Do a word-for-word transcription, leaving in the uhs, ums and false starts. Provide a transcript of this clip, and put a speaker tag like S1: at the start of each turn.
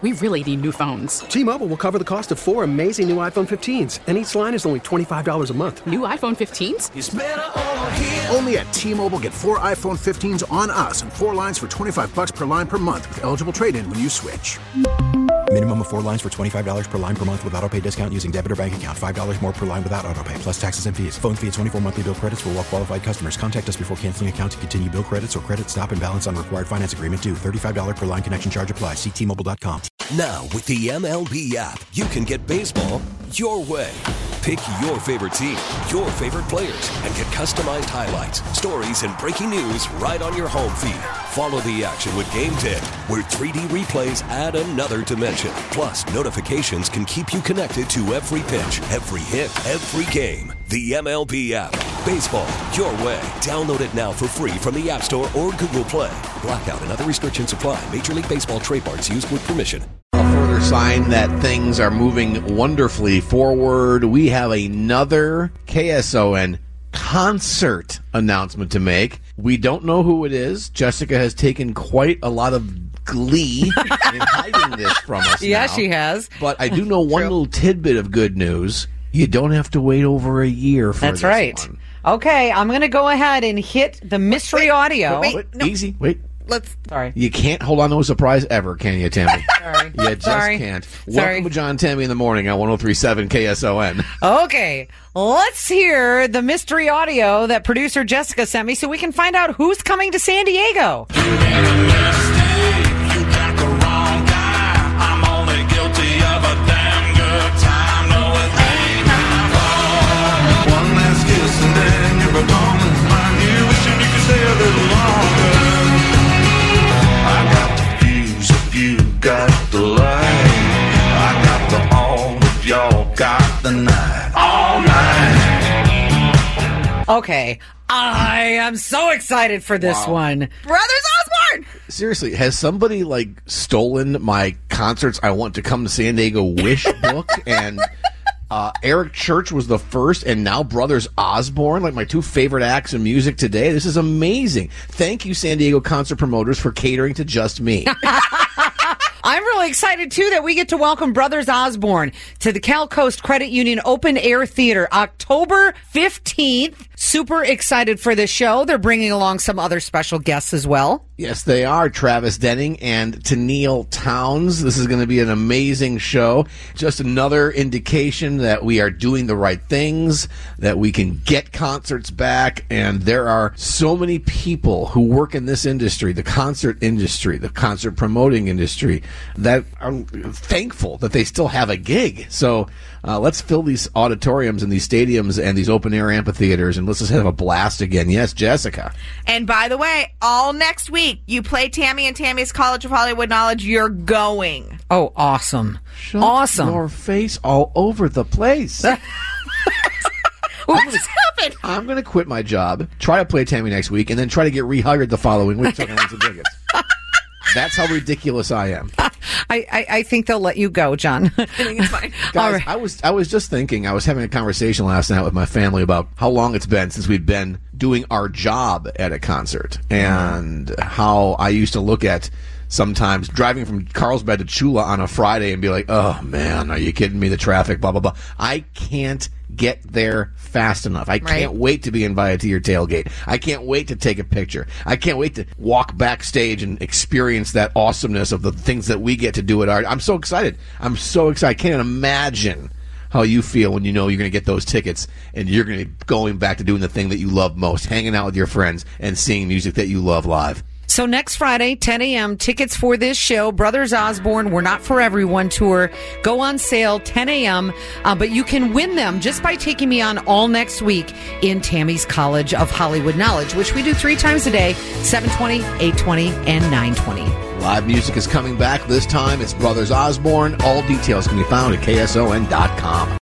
S1: we really need new phones.
S2: T-Mobile will cover the cost of four amazing new iPhone fifteens, and each line is only twenty-five dollars a month.
S1: New iPhone fifteens?
S3: It's better over here.
S4: Only at T-Mobile, get four iPhone fifteens on us and four lines for twenty-five dollars per line per month with eligible trade-in when you switch.
S5: Minimum of four lines for twenty-five dollars per line per month with autopay discount using debit or bank account. five dollars more per line without autopay, plus taxes and fees. Phone fee at twenty-four monthly bill credits for well-qualified customers. Contact us before canceling account to continue bill credits or credit stop and balance on required finance agreement due. thirty-five dollars per line connection charge applies. See T Mobile dot com.
S6: Now, with the M L B app, you can get baseball your way. Pick your favorite team, your favorite players, and get customized highlights, stories, and breaking news right on your home feed. Follow the action with Game Day, where three D replays add another dimension. Plus, notifications can keep you connected to every pitch, every hit, every game. The M L B app. Baseball your way. Download it now for free from the App Store or Google Play. Blackout and other restrictions apply. Major League Baseball trademarks used with permission.
S7: A further sign that things are moving wonderfully forward. We have another K S O N concert announcement to make. We don't know who it is. Jessica has taken quite a lot of glee in hiding this from us.
S8: Yeah,
S7: now.
S8: she has.
S7: But I do know one little tidbit of good news. You don't have to wait over a year for
S8: That's
S7: this
S8: right.
S7: one.
S8: Okay, I'm going to go ahead and hit the mystery
S7: wait,
S8: audio.
S7: Wait, wait, no. Easy. Wait.
S8: Let's. Sorry.
S7: You can't hold on to a surprise ever, can you, Tammy?
S8: Sorry.
S7: You just
S8: Sorry.
S7: can't.
S8: Sorry.
S7: Welcome to John Tammy in the Morning on one oh three point seven K S O N.
S8: Okay, let's hear the mystery audio that producer Jessica sent me so we can find out who's coming to San Diego.
S3: Got the light, I got the all of y'all got the night, all night.
S8: Okay, I am so excited for this
S7: Wow.
S8: one. Brothers Osborne!
S7: Seriously, has somebody like stolen my concerts I want to come to San Diego wish book? And uh, Eric Church was the first, and now Brothers Osborne, like my two favorite acts in music today. This is amazing. Thank you, San Diego concert promoters, for catering to just me.
S8: I'm really excited, too, that we get to welcome Brothers Osborne to the Cal Coast Credit Union Open Air Theater October fifteenth. Super excited for this show. They're bringing along some other special guests as well.
S7: Yes, they are. Travis Denning and Tennille Towns. This is going to be an amazing show. Just another indication that we are doing the right things, that we can get concerts back. And there are so many people who work in this industry, the concert industry, the concert promoting industry, that are thankful that they still have a gig. So uh, let's fill these auditoriums and these stadiums and these open air amphitheaters, and let's just have a blast again. Yes, Jessica.
S9: And by the way, all next week, you play Tammy and Tammy's College of Hollywood Knowledge. You're going.
S8: Oh, awesome.
S7: Shut
S8: awesome.
S7: your face all over the place.
S9: What just happened?
S7: I'm going to quit my job, try to play Tammy next week, and then try to get rehired the following week so I can win some tickets. That's how ridiculous I am.
S8: I, I, I think they'll let you go, John.
S9: I think it's fine.
S7: Guys,
S8: right.
S7: I was I was just thinking, I was having a conversation last night with my family about how long it's been since we've been doing our job at a concert, and how I used to look at sometimes driving from Carlsbad to Chula on a Friday and be like, oh man, are you kidding me? The traffic, blah, blah, blah. I can't get there fast enough. I can't
S9: Right.
S7: wait to be invited to your tailgate. I can't wait to take a picture. I can't wait to walk backstage and experience that awesomeness of the things that we get to do at our... I'm so excited. I'm so excited. I can't imagine how you feel when you know you're going to get those tickets and you're going to be going back to doing the thing that you love most, hanging out with your friends and seeing music that you love live.
S8: So next Friday, ten a.m., tickets for this show, Brothers Osborne, We're Not For Everyone tour, go on sale ten a.m., uh, but you can win them just by taking me on all next week in Tammy's College of Hollywood Knowledge, which we do three times a day, seven twenty, eight twenty, and nine twenty.
S7: Live music is coming back. This time it's Brothers Osborne. All details can be found at K S O N dot com.